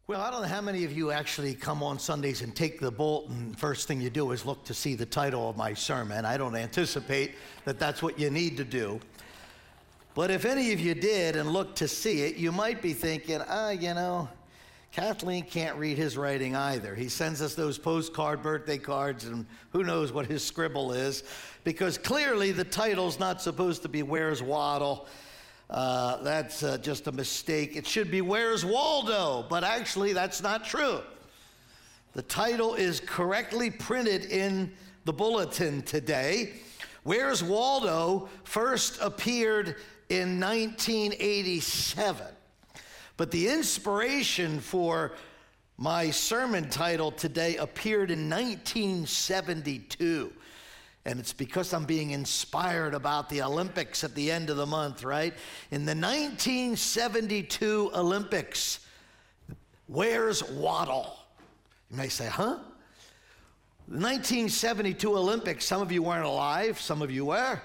Well, I don't know how many of you actually come on Sundays and take the bulletin. First thing you do is look to see the title of my sermon. I don't anticipate that that's what you need to do. But if any of you did and looked to see it, you might be thinking, Kathleen can't read his writing either. He sends us those postcard birthday cards, and who knows what his scribble is, because clearly the title's not supposed to be Where's Waddle? That's just a mistake. It should be Where's Waldo? But actually, that's not true. The title is correctly printed in the bulletin today. Where's Waldo first appeared in 1987. But the inspiration for my sermon title today appeared in 1972. And it's because I'm being inspired about the Olympics at the end of the month, right? In the 1972 Olympics, where's Waddle? You may say, huh? The 1972 Olympics, some of you weren't alive, some of you were.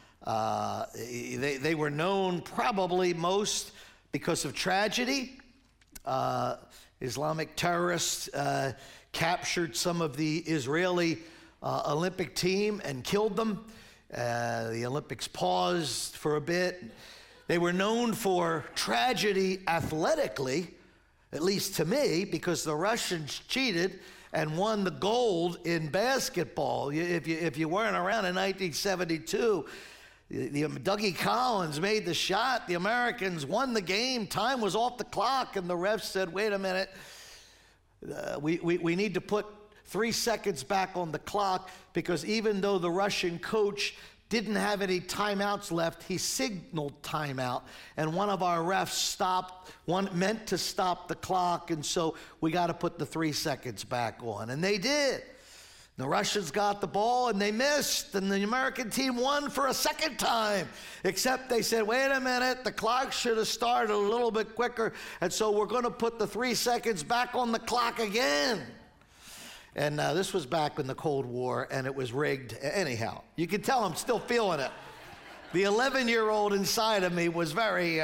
They were known probably most because of tragedy. Islamic terrorists captured some of the Israeli Olympic team and killed them. The Olympics paused for a bit. They were known for tragedy athletically, at least to me, because the Russians cheated and won the gold in basketball. If you weren't around in 1972, Dougie Collins made the shot. The Americans won the game. Time was off the clock, and the refs said, wait a minute, we need to put 3 seconds back on the clock, because even though the Russian coach didn't have any timeouts left, he signaled timeout, and one of our refs meant to stop the clock, and so we got to put the 3 seconds back on, and they did. The Russians got the ball and they missed, and the American team won for a second time, except they said, wait a minute, the clock should have started a little bit quicker, and so we're going to put the 3 seconds back on the clock again. And this was back in the Cold War, and it was rigged. Anyhow, you can tell I'm still feeling it. The 11-year-old inside of me was very,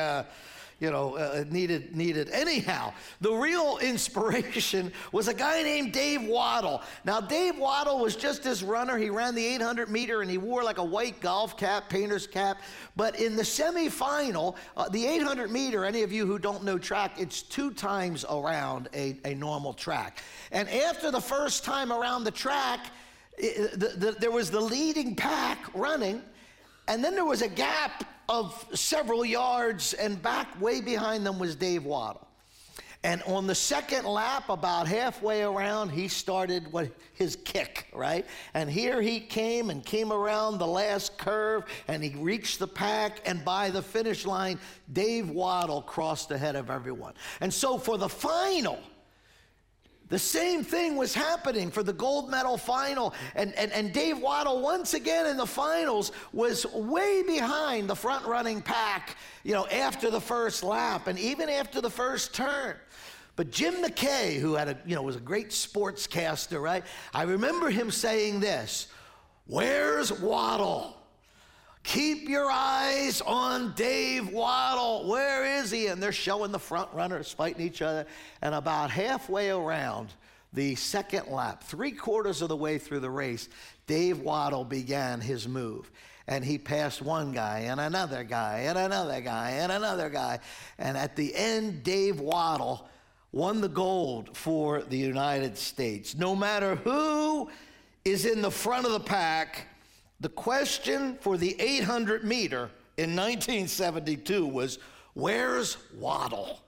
needed. Anyhow, the real inspiration was a guy named Dave Waddle. Now, Dave Waddle was just this runner. He ran the 800 meter, and he wore like a white golf cap, painter's cap. But in the semifinal, the 800 meter, any of you who don't know track, it's 2 times around a normal track. And after the first time around the track, there was the leading pack running, and then there was a gap of several yards, and back way behind them was Dave Waddle. And on the second lap, about halfway around, he started his kick, right? And here he came around the last curve, and he reached the pack, and by the finish line, Dave Waddle crossed ahead of everyone. And so for the final, the same thing was happening for the gold medal final, and Dave Waddle once again in the finals was way behind the front-running pack, after the first lap and even after the first turn. But Jim McKay, who was a great sportscaster, right? I remember him saying this: "Where's Waddle? Keep your eyes on Dave Waddle. Where is he?" And they're showing the front runners fighting each other. And about halfway around the second lap, 3/4 of the way through the race, Dave Waddle began his move. And he passed one guy and another guy and another guy and another guy. And at the end, Dave Waddle won the gold for the United States. No matter who is in the front of the pack, the question for the 800 meter in 1972 was, where's Waddle?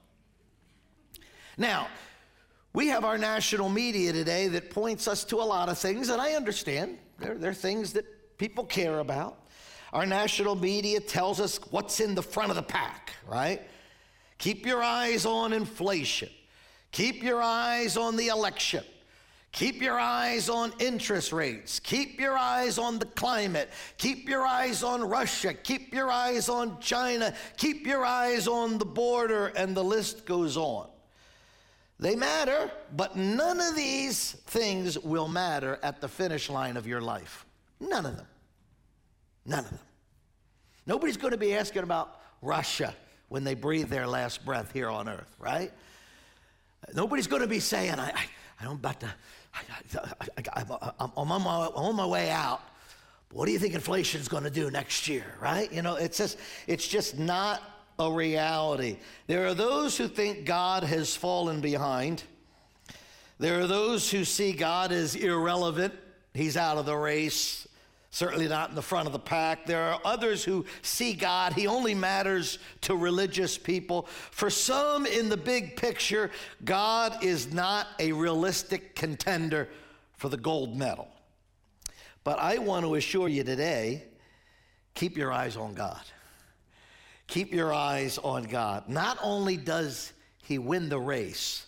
Now, we have our national media today that points us to a lot of things, and I understand. They're things that people care about. Our national media tells us what's in the front of the pack, right? Keep your eyes on inflation. Keep your eyes on the election. Keep your eyes on interest rates. Keep your eyes on the climate. Keep your eyes on Russia. Keep your eyes on China. Keep your eyes on the border, and the list goes on. They matter, but none of these things will matter at the finish line of your life. None of them. None of them. Nobody's going to be asking about Russia when they breathe their last breath here on earth, right? Nobody's going to be saying, I'm on my way out. What do you think inflation's going to do next year, right? You know, it's just not a reality. There are those who think God has fallen behind. There are those who see God as irrelevant. He's out of the race, certainly not in the front of the pack. There are others who see God, he only matters to religious people. For some in the big picture, God is not a realistic contender for the gold medal. But I want to assure you today, keep your eyes on God. Keep your eyes on God. Not only does he win the race,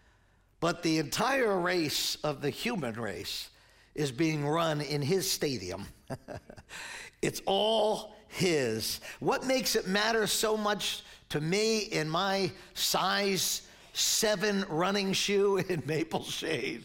but the entire race of the human race is being run in his stadium. It's all his. What makes it matter so much to me in my size 7 running shoe in Maple Shade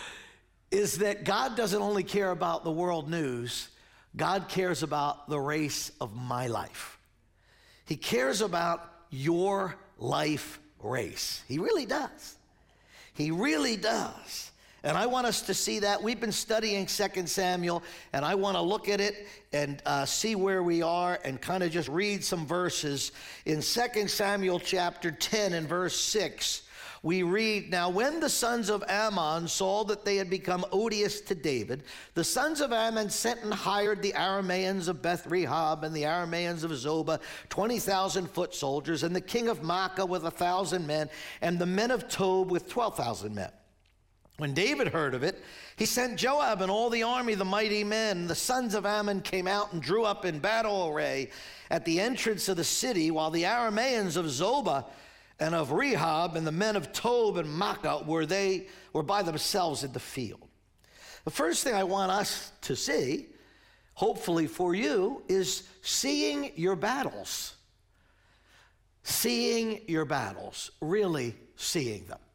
is that God doesn't only care about the world news, God cares about the race of my life. He cares about your life race. He really does. He really does. And I want us to see that. We've been studying 2 Samuel, and I want to look at it and see where we are and kind of just read some verses. In 2 Samuel chapter 10 and verse 6, we read, "Now when the sons of Ammon saw that they had become odious to David, the sons of Ammon sent and hired the Arameans of Beth-rehob and the Arameans of Zobah, 20,000 foot soldiers, and the king of Maacah with 1,000 men, and the men of Tob with 12,000 men. When David heard of it, he sent Joab and all the army, the mighty men. The sons of Ammon came out and drew up in battle array at the entrance of the city, while the Arameans of Zobah and of Rehob and the men of Tob and Maacah were by themselves in the field." The first thing I want us to see, hopefully for you, is seeing your battles. Seeing your battles, really seeing them.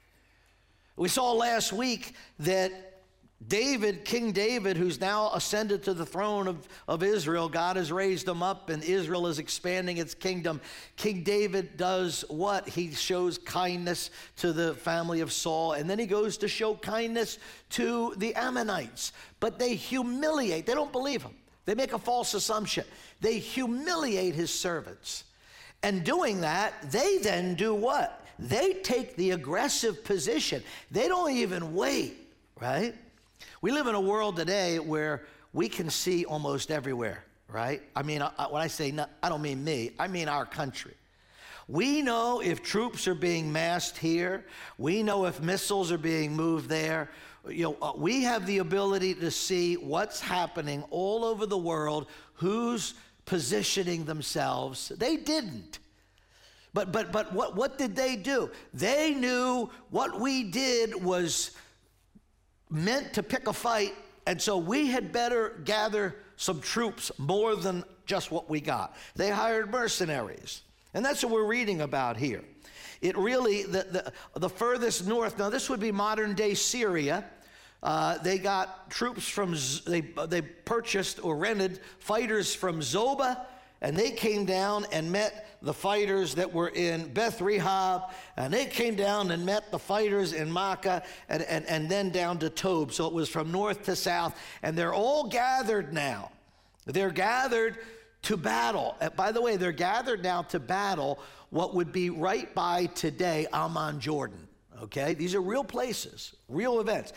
We saw last week that David, King David, who's now ascended to the throne of Israel, God has raised him up and Israel is expanding its kingdom. King David does what? He shows kindness to the family of Saul, and then he goes to show kindness to the Ammonites. But they humiliate, they don't believe him. They make a false assumption. They humiliate his servants. And doing that, they then do what? They take the aggressive position. They don't even wait, right? We live in a world today where we can see almost everywhere, right? I mean, when I say, I don't mean me, I mean our country. We know if troops are being massed here. We know if missiles are being moved there. You know, we have the ability to see what's happening all over the world, who's positioning themselves. They didn't. But what did they do? They knew what we did was meant to pick a fight, and so we had better gather some troops more than just what we got. They hired mercenaries, and that's what we're reading about here. It really, the furthest north, now this would be modern-day Syria. They got troops from, they purchased or rented fighters from Zobah, and they came down and met the fighters that were in Beth-rehob, and they came down and met the fighters in Maacah, and then down to Tob. So it was from north to south, and they're all gathered now. They're gathered to battle. By the way, they're gathered now to battle what would be right by today Amman, Jordan. Okay, these are real places, real events.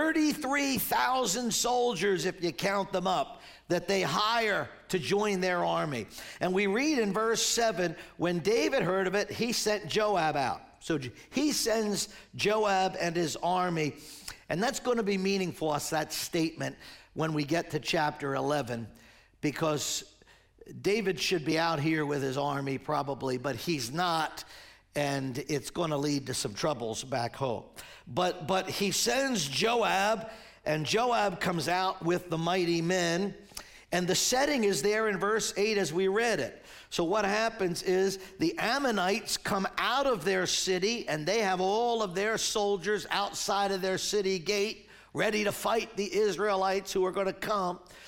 33,000 soldiers, if you count them up, that they hire to join their army. And we read in verse 7, when David heard of it, he sent Joab out. So he sends Joab and his army, and that's going to be meaningful, us, that statement, when we get to chapter 11, because David should be out here with his army probably, but he's not, and it's going to lead to some troubles back home. But he sends Joab, and Joab comes out with the mighty men, and the setting is there in verse 8 as we read it. So what happens is the Ammonites come out of their city, and they have all of their soldiers outside of their city gate ready to fight the Israelites who are going to come.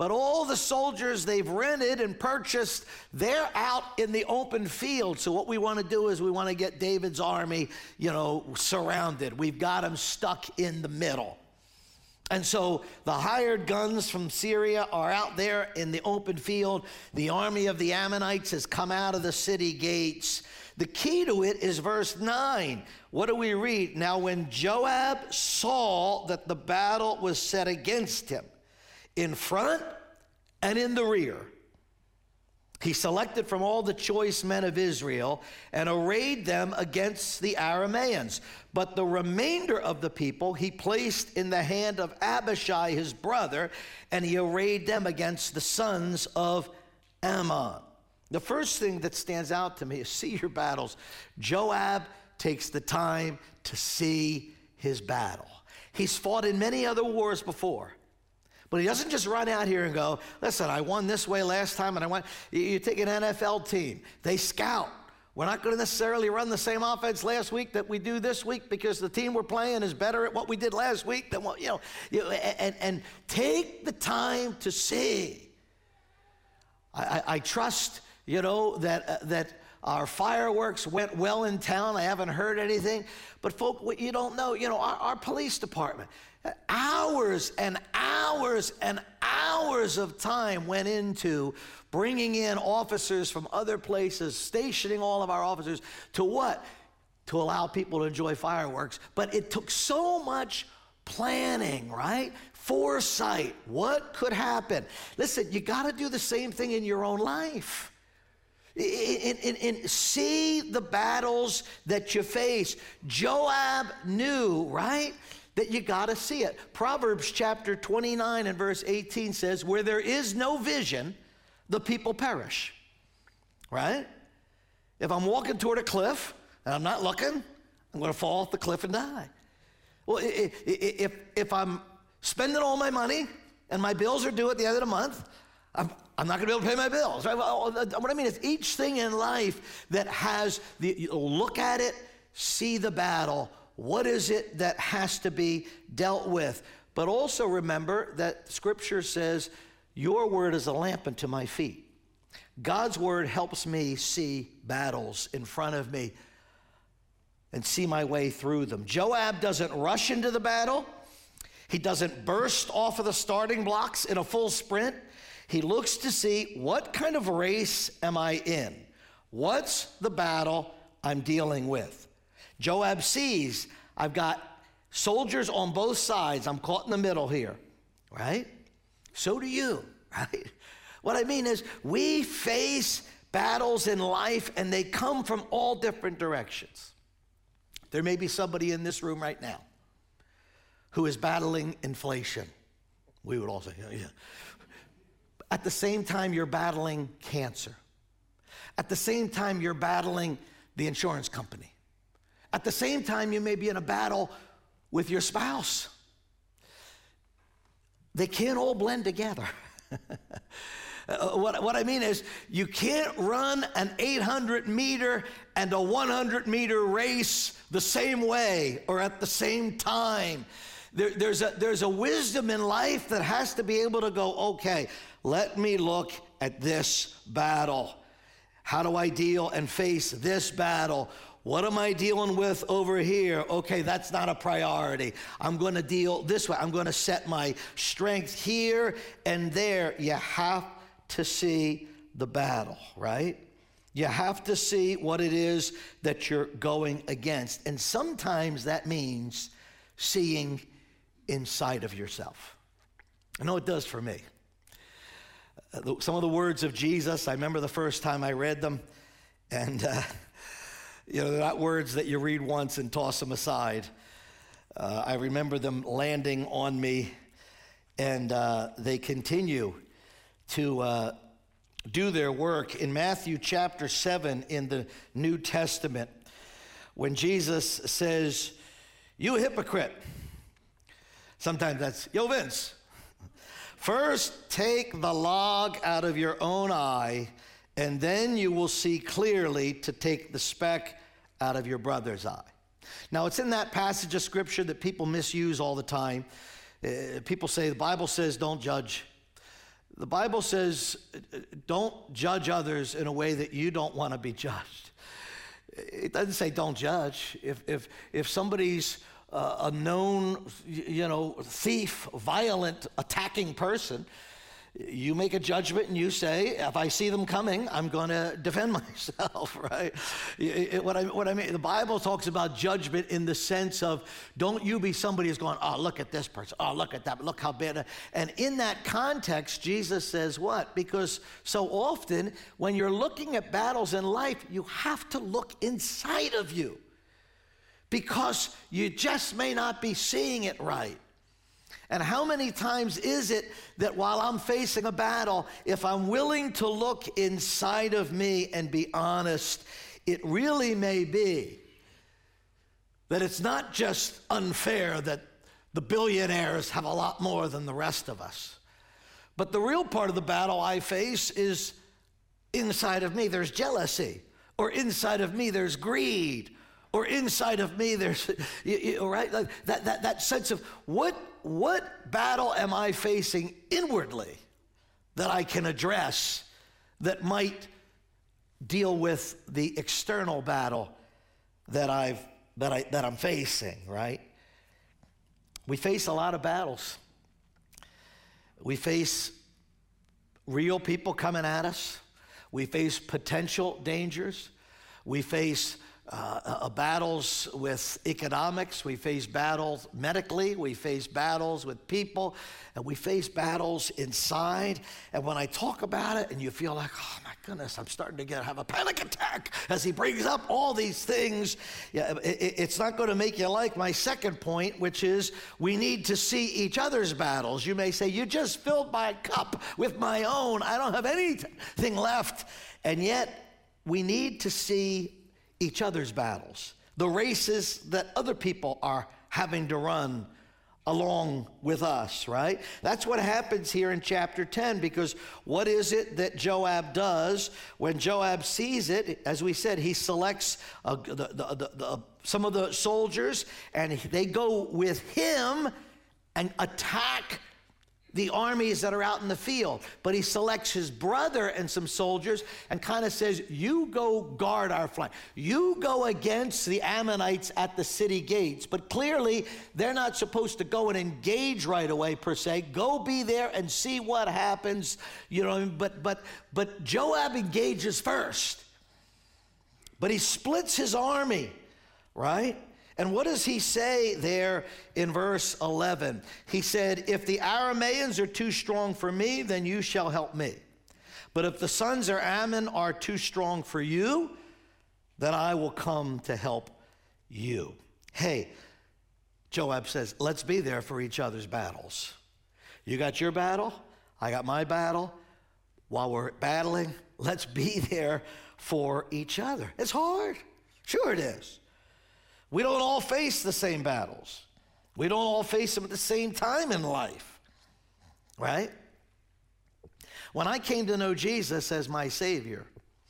But all the soldiers they've rented and purchased, they're out in the open field. So what we want to do is we want to get David's army, surrounded. We've got them stuck in the middle. And so the hired guns from Syria are out there in the open field. The army of the Ammonites has come out of the city gates. The key to it is verse 9. What do we read? Now when Joab saw that the battle was set against him, in front and in the rear, he selected from all the choice men of Israel and arrayed them against the Arameans. But the remainder of the people he placed in the hand of Abishai his brother, and he arrayed them against the sons of Ammon. The first thing that stands out to me is see your battles. Joab takes the time to see his battle. He's fought in many other wars before. But he doesn't just run out here and go, listen, I won this way last time and I won. You take an NFL team, they scout. We're not going to necessarily run the same offense last week that we do this week because the team we're playing is better at what we did last week than what, and take the time to see. I trust, that our fireworks went well in town. I haven't heard anything. But folk, what you don't know, our police department, hours and hours and hours of time went into bringing in officers from other places, stationing all of our officers to what? To allow people to enjoy fireworks. But it took so much planning, right? Foresight. What could happen? Listen, you got to do the same thing in your own life. See the battles that you face. Joab knew, right, that you got to see it. Proverbs chapter 29 and verse 18 says, where there is no vision, the people perish, right? If I'm walking toward a cliff and I'm not looking, I'm going to fall off the cliff and die. Well, if I'm spending all my money and my bills are due at the end of the month, I'm not going to be able to pay my bills. Right? What I mean is each thing in life that has, look at it, see the battle. What is it that has to be dealt with? But also remember that Scripture says, your word is a lamp unto my feet. God's word helps me see battles in front of me and see my way through them. Joab doesn't rush into the battle. He doesn't burst off of the starting blocks in a full sprint. He looks to see, what kind of race am I in? What's the battle I'm dealing with? Joab sees, I've got soldiers on both sides. I'm caught in the middle here, right? So do you, right? What I mean is we face battles in life and they come from all different directions. There may be somebody in this room right now who is battling inflation. We would all say, yeah. At the same time, you're battling cancer. At the same time, you're battling the insurance company. At the same time, you may be in a battle with your spouse. They can't all blend together. What I mean is, you can't run an 800-meter and a 100-meter race the same way or at the same time. There's a wisdom in life that has to be able to go, okay, let me look at this battle. How do I deal and face this battle? What am I dealing with over here? Okay, that's not a priority. I'm going to deal this way. I'm going to set my strength here and there. You have to see the battle, right? You have to see what it is that you're going against. And sometimes that means seeing inside of yourself. I know it does for me. Some of the words of Jesus, I remember the first time I read them, and they're not words that you read once and toss them aside. I remember them landing on me, and they continue to do their work. In Matthew chapter 7 in the New Testament, when Jesus says, "You hypocrite," sometimes that's, "Yo, Vince, first take the log out of your own eye, and then you will see clearly to take the speck out of your brother's eye." Now, it's in that passage of Scripture that people misuse all the time. People say the Bible says don't judge. The Bible says, don't judge others in a way that you don't want to be judged. It doesn't say don't judge. If somebody's a known, thief, violent, attacking person, you make a judgment and you say, if I see them coming, I'm going to defend myself, right? What I mean, the Bible talks about judgment in the sense of, don't you be somebody who's going, oh, look at this person. Oh, look at that. Look how bad. And in that context, Jesus says what? Because so often when you're looking at battles in life, you have to look inside of you because you just may not be seeing it right. And how many times is it that while I'm facing a battle, if I'm willing to look inside of me and be honest, it really may be that it's not just unfair that the billionaires have a lot more than the rest of us. But the real part of the battle I face is inside of me there's jealousy, or inside of me there's greed, or inside of me there's, right? That sense of what battle am I facing inwardly that I can address that might deal with the external battle that I'm facing, right? We face a lot of battles. We face real people coming at us. We face potential dangers. We face battles with economics. We face battles medically. We face battles with people. And we face battles inside. And when I talk about it and you feel like, oh my goodness, I'm starting to have a panic attack as he brings up all these things, it's not going to make you like my second point, which is we need to see each other's battles. You may say, you just filled my cup with my own. I don't have anything left. And yet we need to see each other's battles, the races that other people are having to run along with us, right? That's what happens here in chapter 10, because what is it that Joab does? When Joab sees it, as we said, he selects some of the soldiers, and they go with him and attack the armies that are out in the field. But he selects his brother and some soldiers and kind of says, you go guard our flank. You go against the Ammonites at the city gates. But clearly, they're not supposed to go and engage right away, per se. Go be there and see what happens. But Joab engages first. But he splits his army, right? And what does he say there in verse 11? He said, if the Arameans are too strong for me, then you shall help me. But if the sons of Ammon are too strong for you, then I will come to help you. Hey, Joab says, let's be there for each other's battles. You got your battle, I got my battle. While we're battling, let's be there for each other. It's hard. Sure it is. We don't all face the same battles. We don't all face them at the same time in life, right? When I came to know Jesus as my Savior,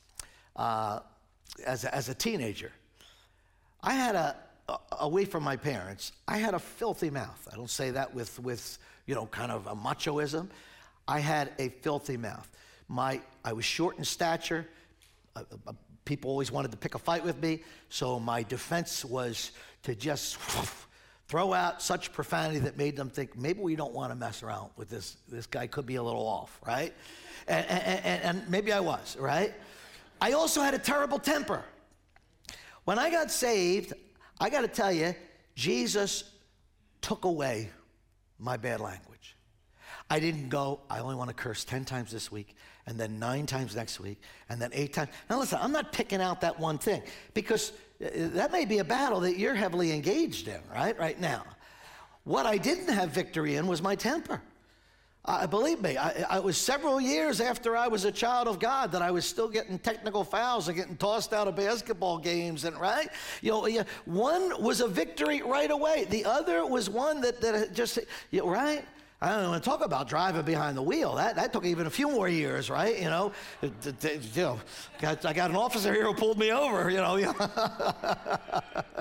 as a teenager, I had away from my parents, I had a filthy mouth. I don't say that with kind of a machoism. I had a filthy mouth. I was short in stature. People always wanted to pick a fight with me, so my defense was to just throw out such profanity that made them think, maybe we don't want to mess around with this. This guy could be a little off, right? And maybe I was, right? I also had a terrible temper. When I got saved, I got to tell you, Jesus took away my bad language. I didn't go, I only want to curse 10 times this week, and then 9 times next week, and then 8 times. Now listen, I'm not picking out that one thing, because that may be a battle that you're heavily engaged in, right now. What I didn't have victory in was my temper. Believe me, I was several years after I was a child of God that I was still getting technical fouls and getting tossed out of basketball games, and right? One was a victory right away. The other was one that just, right? I don't want to talk about driving behind the wheel. That took even a few more years, right? I got an officer here who pulled me over,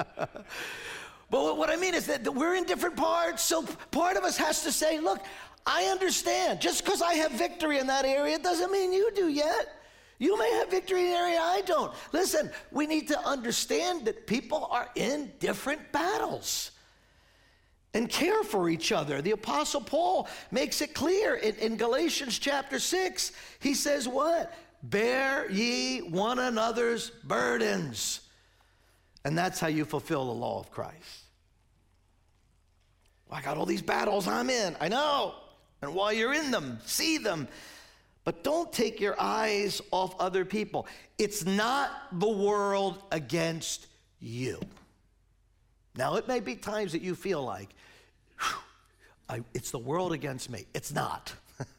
But what I mean is that we're in different parts, so part of us has to say, look, I understand. Just because I have victory in that area doesn't mean you do yet. You may have victory in an area I don't. Listen, we need to understand that people are in different battles and care for each other. The Apostle Paul makes it clear in Galatians chapter 6. He says what? Bear ye one another's burdens. And that's how you fulfill the law of Christ. Well, I got all these battles I'm in. I know. And while you're in them, see them. But don't take your eyes off other people. It's not the world against you. Now, it may be times that you feel like, it's the world against me. It's not.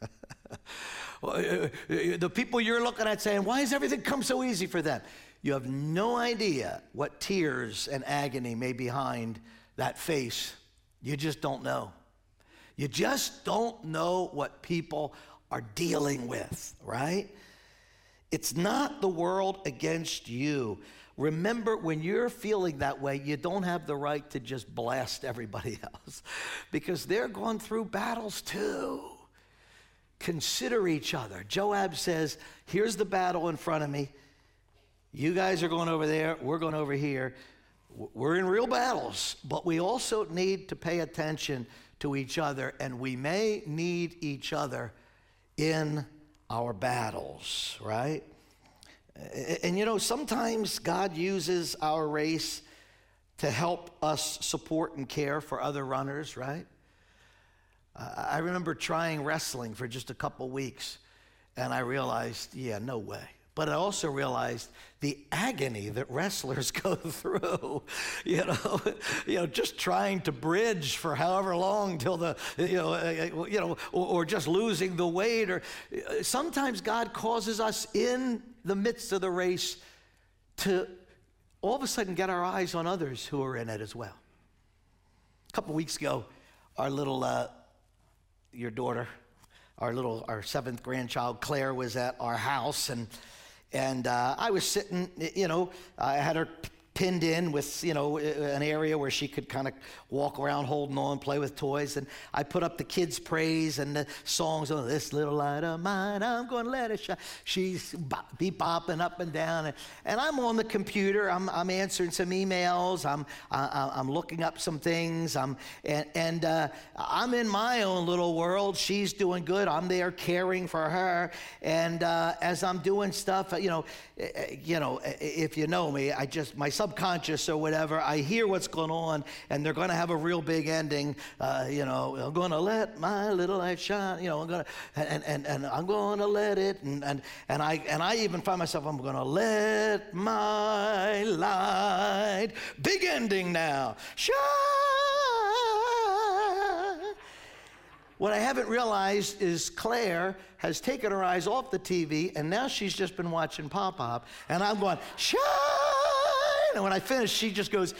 The people you're looking at saying, why has everything come so easy for them? You have no idea what tears and agony may be behind that face. You just don't know. You just don't know what people are dealing with, right? It's not the world against you. Remember, when you're feeling that way, you don't have the right to just blast everybody else because they're going through battles too. Consider each other. Joab says, here's the battle in front of me. You guys are going over there. We're going over here. We're in real battles, but we also need to pay attention to each other, and we may need each other in our battles, right? And you know, sometimes God uses our race to help us support and care for other runners, right? I remember trying wrestling for just a couple weeks, and I realized, yeah, no way. But I also realized the agony that wrestlers go through, you know, just trying to bridge for however long till or just losing the weight. Or sometimes God causes us in the midst of the race to all of a sudden get our eyes on others who are in it as well. A couple weeks ago, our little, your daughter, our seventh grandchild, Claire, was at our house, and I was sitting, I had her pinned in with, an area where she could kind of walk around holding on, play with toys. And I put up the kids' praise and the songs, oh, this little light of mine, I'm going to let it shine. She's be bopping up and down. And I'm on the computer. I'm answering some emails. I'm looking up some things. I'm in my own little world. She's doing good. I'm there caring for her. And as I'm doing stuff, if you know me, my subconscious or whatever, I hear what's going on, and they're going to have a real big ending. I'm going to let my little light shine. I'm going to, and I'm going to let it, and I even find myself, I'm going to let my light, big ending now, shine. What I haven't realized is Claire has taken her eyes off the TV, and now she's just been watching Pop-Pop, and I'm going, shine! And when I finish, she just goes,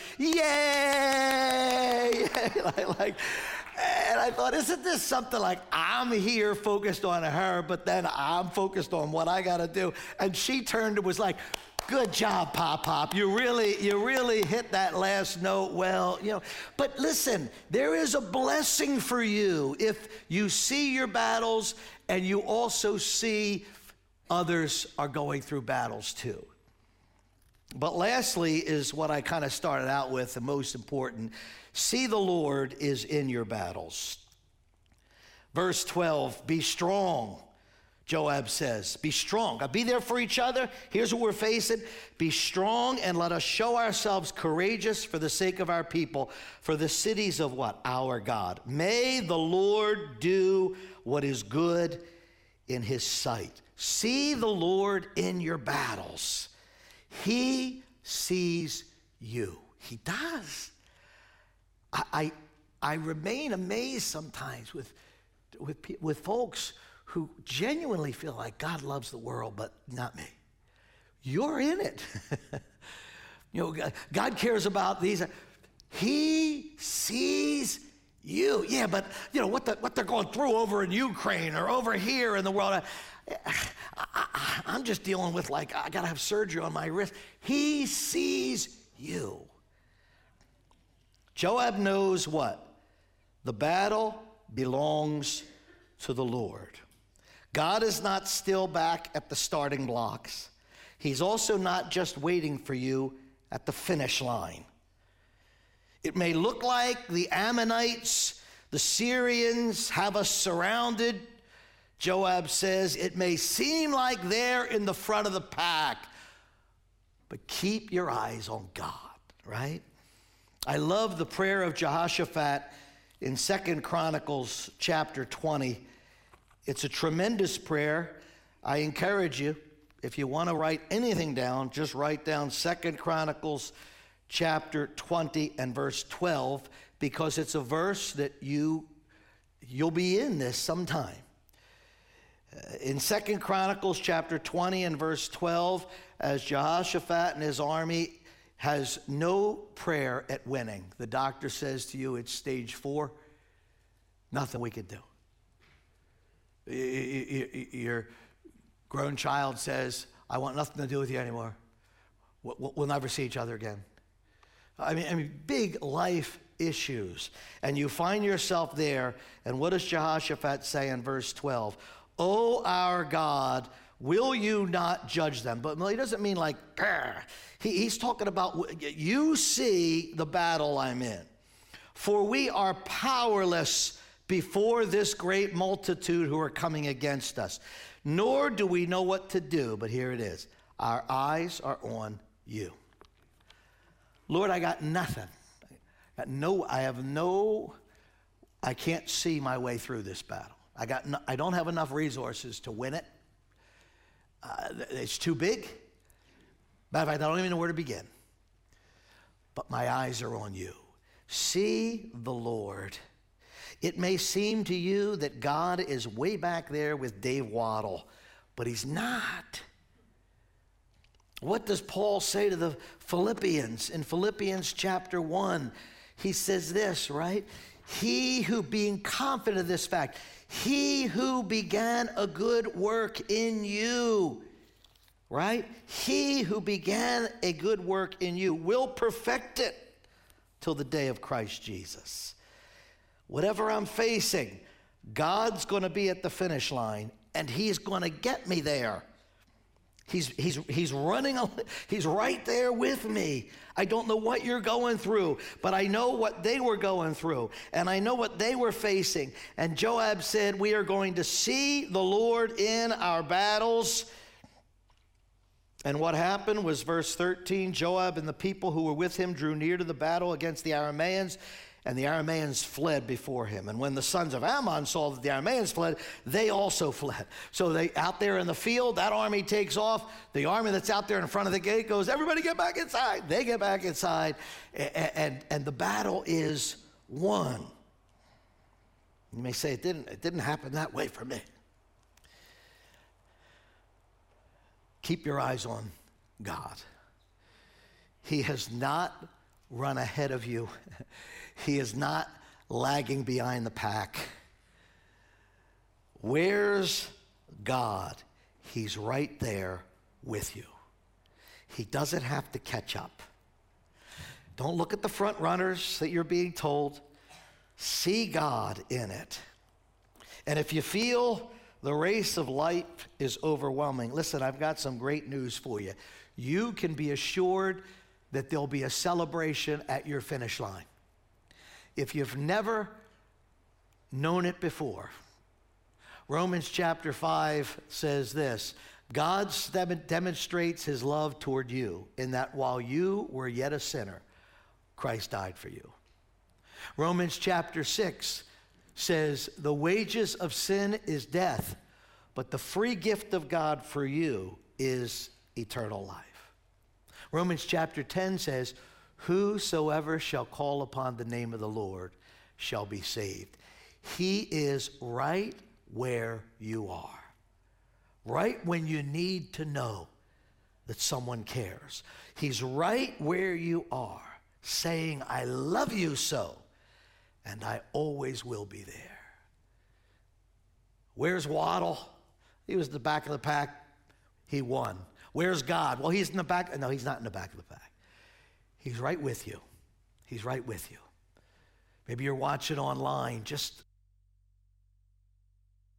yay! And I thought, isn't this something like I'm here focused on her, but then I'm focused on what I got to do? And she turned and was like, good job, Pop-Pop. You really hit that last note well. But listen, there is a blessing for you if you see your battles and you also see others are going through battles too. But lastly is what I kind of started out with, the most important. See the Lord is in your battles. Verse 12, be strong. Joab says, be strong. Be there for each other. Here's what we're facing. Be strong and let us show ourselves courageous for the sake of our people, for the cities of what? Our God. May the Lord do what is good in his sight. See the Lord in your battles. He sees you. He does. I remain amazed sometimes with folks who genuinely feel like God loves the world, but not me. You're in it. God cares about these. He sees you. Yeah, but what they're going through over in Ukraine or over here in the world. I'm just dealing with I got to have surgery on my wrist. He sees you. Joab knows what? The battle belongs to the Lord. God is not still back at the starting blocks. He's also not just waiting for you at the finish line. It may look like the Ammonites, the Syrians have us surrounded. Joab says it may seem like they're in the front of the pack, but keep your eyes on God, right? I love the prayer of Jehoshaphat in 2 Chronicles chapter 20. It's a tremendous prayer. I encourage you, if you want to write anything down, just write down 2 Chronicles chapter 20 and verse 12, because it's a verse that you'll be in this sometime. In 2 Chronicles chapter 20 and verse 12, as Jehoshaphat and his army has no prayer at winning, the doctor says to you it's stage 4, nothing we could do. Your grown child says, I want nothing to do with you anymore. We'll never see each other again. I mean, big life issues. And you find yourself there, and what does Jehoshaphat say in verse 12? Oh, our God, will you not judge them? But he doesn't mean like, he's talking about, you see the battle I'm in. For we are powerless before this great multitude who are coming against us, nor do we know what to do. But here it is. Our eyes are on you. Lord, I got nothing. I can't see my way through this battle. I don't have enough resources to win it. It's too big. Matter of fact, I don't even know where to begin. But my eyes are on you. See the Lord. It may seem to you that God is way back there with Dave Waddle, but he's not. What does Paul say to the Philippians? In Philippians chapter 1, he says this, right? He who, being confident of this fact, he who began a good work in you, right? He who began a good work in you will perfect it till the day of Christ Jesus. Whatever I'm facing, God's going to be at the finish line, and he's going to get me there. He's running, he's right there with me. I don't know what you're going through, but I know what they were going through, and I know what they were facing. And Joab said, we are going to see the Lord in our battles. And what happened was verse 13, Joab and the people who were with him drew near to the battle against the Arameans, and the Arameans fled before him. And when the sons of Ammon saw that the Arameans fled, they also fled. So they out there in the field, that army takes off. The army that's out there in front of the gate goes, everybody get back inside. They get back inside, and the battle is won. You may say, it didn't happen that way for me. Keep your eyes on God. He has not run ahead of you. He is not lagging behind the pack. Where's God? He's right there with you. He doesn't have to catch up. Don't look at the front runners that you're being told. See God in it. And if you feel the race of life is overwhelming, listen, I've got some great news for you. You can be assured that there'll be a celebration at your finish line. If you've never known it before, Romans chapter 5 says this, God demonstrates his love toward you in that while you were yet a sinner, Christ died for you. Romans chapter 6 says, the wages of sin is death, but the free gift of God for you is eternal life. Romans chapter 10 says, whosoever shall call upon the name of the Lord shall be saved. He is right where you are, right when you need to know that someone cares. He's right where you are, saying, I love you so, and I always will be there. Where's Waddle? He was in the back of the pack. He won. Where's God? Well, he's in the back. No, he's not in the back of the pack. He's right with you. He's right with you. Maybe you're watching online. Just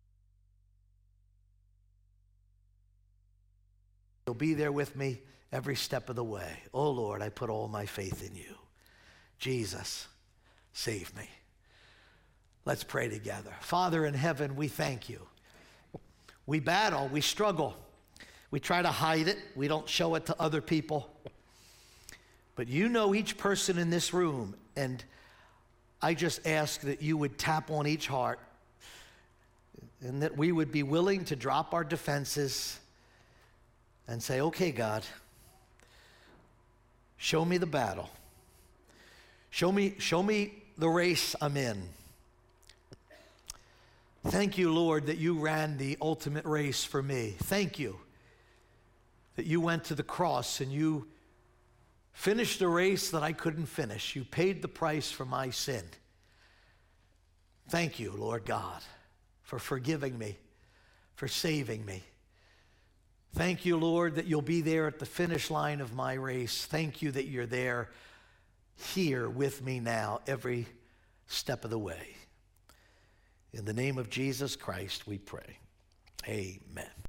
You'll be there with me every step of the way. Oh, Lord, I put all my faith in you. Jesus, save me. Let's pray together. Father in heaven, we thank you. We battle, we struggle. We try to hide it. We don't show it to other people. But you know each person in this room, and I just ask that you would tap on each heart and that we would be willing to drop our defenses and say, okay, God, show me the battle. Show me the race I'm in. Thank you, Lord, that you ran the ultimate race for me. Thank you that you went to the cross and you finished the race that I couldn't finish. You paid the price for my sin. Thank you, Lord God, for forgiving me, for saving me. Thank you, Lord, that you'll be there at the finish line of my race. Thank you that you're there, here with me now, every step of the way. In the name of Jesus Christ, we pray. Amen.